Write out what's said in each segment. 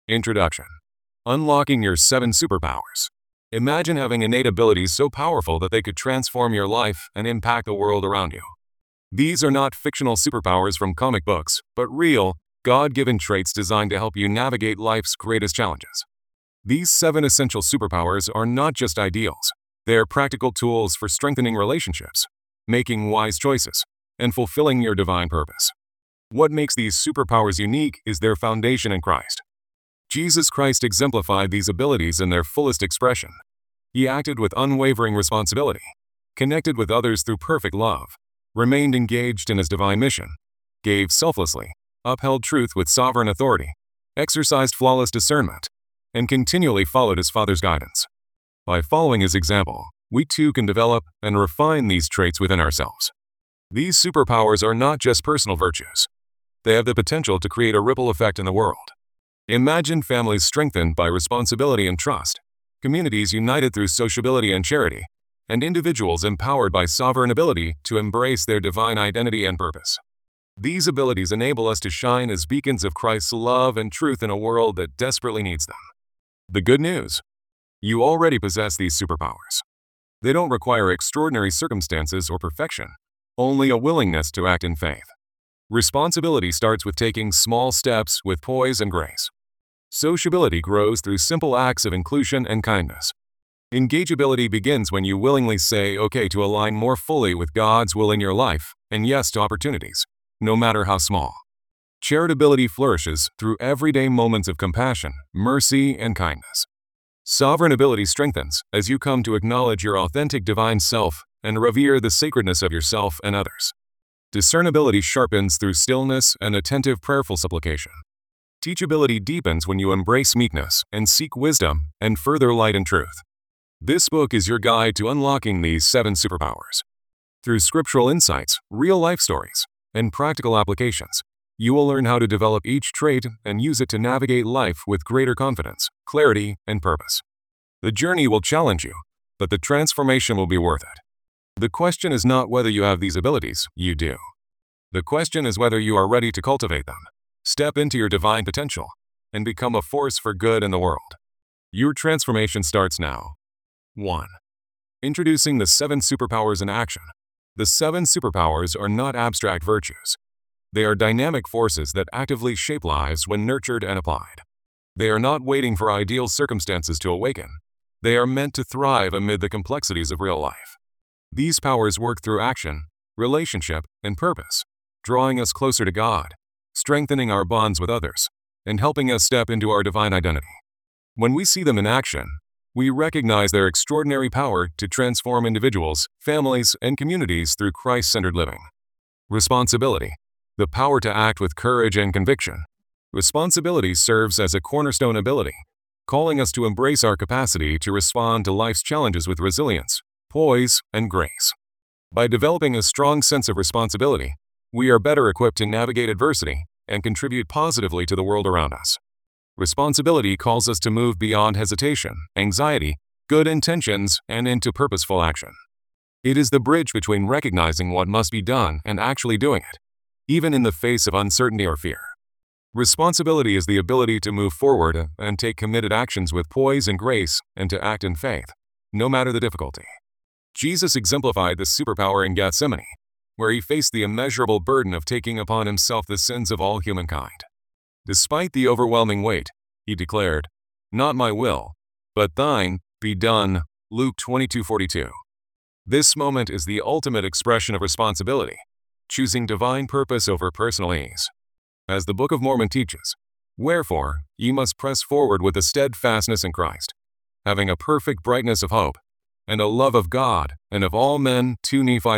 Introduction. Unlocking your 7 superpowers. Imagine having innate abilities so powerful that they could transform your life and impact the world around you. These are not fictional superpowers from comic books, but real, God-given traits designed to help you navigate life's greatest challenges. These 7 essential superpowers are not just ideals. They are practical tools for strengthening relationships, making wise choices, and fulfilling your divine purpose. What makes these superpowers unique is their foundation in Christ. Jesus Christ exemplified these abilities in their fullest expression. He acted with unwavering responsibility, connected with others through perfect love, remained engaged in his divine mission, gave selflessly, upheld truth with sovereign authority, exercised flawless discernment, and continually followed his Father's guidance. By following his example, we too can develop and refine these traits within ourselves. These superpowers are not just personal virtues. They have the potential to create a ripple effect in the world. Imagine families strengthened by responsibility and trust, communities united through sociability and charity, and individuals empowered by sovereign ability to embrace their divine identity and purpose. These abilities enable us to shine as beacons of Christ's love and truth in a world that desperately needs them. The good news: you already possess these superpowers. They don't require extraordinary circumstances or perfection, only a willingness to act in faith. Responsibility starts with taking small steps with poise and grace. Sociability grows through simple acts of inclusion and kindness. Engageability begins when you willingly say okay to align more fully with God's will in your life and yes to opportunities, no matter how small. Charitability flourishes through everyday moments of compassion, mercy, and kindness. Sovereign ability strengthens as you come to acknowledge your authentic divine self and revere the sacredness of yourself and others. Discernibility sharpens through stillness and attentive prayerful supplication. Teachability deepens when you embrace meekness and seek wisdom and further light and truth. This book is your guide to unlocking these 7 superpowers. Through scriptural insights, real-life stories, and practical applications, you will learn how to develop each trait and use it to navigate life with greater confidence, clarity, and purpose. The journey will challenge you, but the transformation will be worth it. The question is not whether you have these abilities, you do. The question is whether you are ready to cultivate them, step into your divine potential, and become a force for good in the world. Your transformation starts now. 1. Introducing the 7 superpowers in action. The 7 superpowers are not abstract virtues. They are dynamic forces that actively shape lives when nurtured and applied. They are not waiting for ideal circumstances to awaken. They are meant to thrive amid the complexities of real life. These powers work through action, relationship, and purpose, drawing us closer to God, strengthening our bonds with others, and helping us step into our divine identity. When we see them in action, we recognize their extraordinary power to transform individuals, families, and communities through Christ-centered living. Responsibility. The power to act with courage and conviction. Responsibility serves as a cornerstone ability, calling us to embrace our capacity to respond to life's challenges with resilience, poise, and grace. By developing a strong sense of responsibility, we are better equipped to navigate adversity and contribute positively to the world around us. Responsibility calls us to move beyond hesitation, anxiety, good intentions, and into purposeful action. It is the bridge between recognizing what must be done and actually doing it, even in the face of uncertainty or fear. Responsibility is the ability to move forward and take committed actions with poise and grace and to act in faith, no matter the difficulty. Jesus exemplified this superpower in Gethsemane, where he faced the immeasurable burden of taking upon himself the sins of all humankind. Despite the overwhelming weight, he declared, "Not my will, but thine, be done." Luke 22:42. This moment is the ultimate expression of responsibility, choosing divine purpose over personal ease. As the Book of Mormon teaches, "Wherefore, ye must press forward with a steadfastness in Christ, having a perfect brightness of hope, and a love of God and of all men." 2 Nephi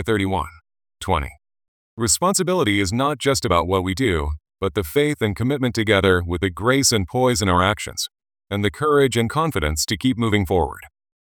31:20. Responsibility is not just about what we do, but the faith and commitment together with the grace and poise in our actions, and the courage and confidence to keep moving forward.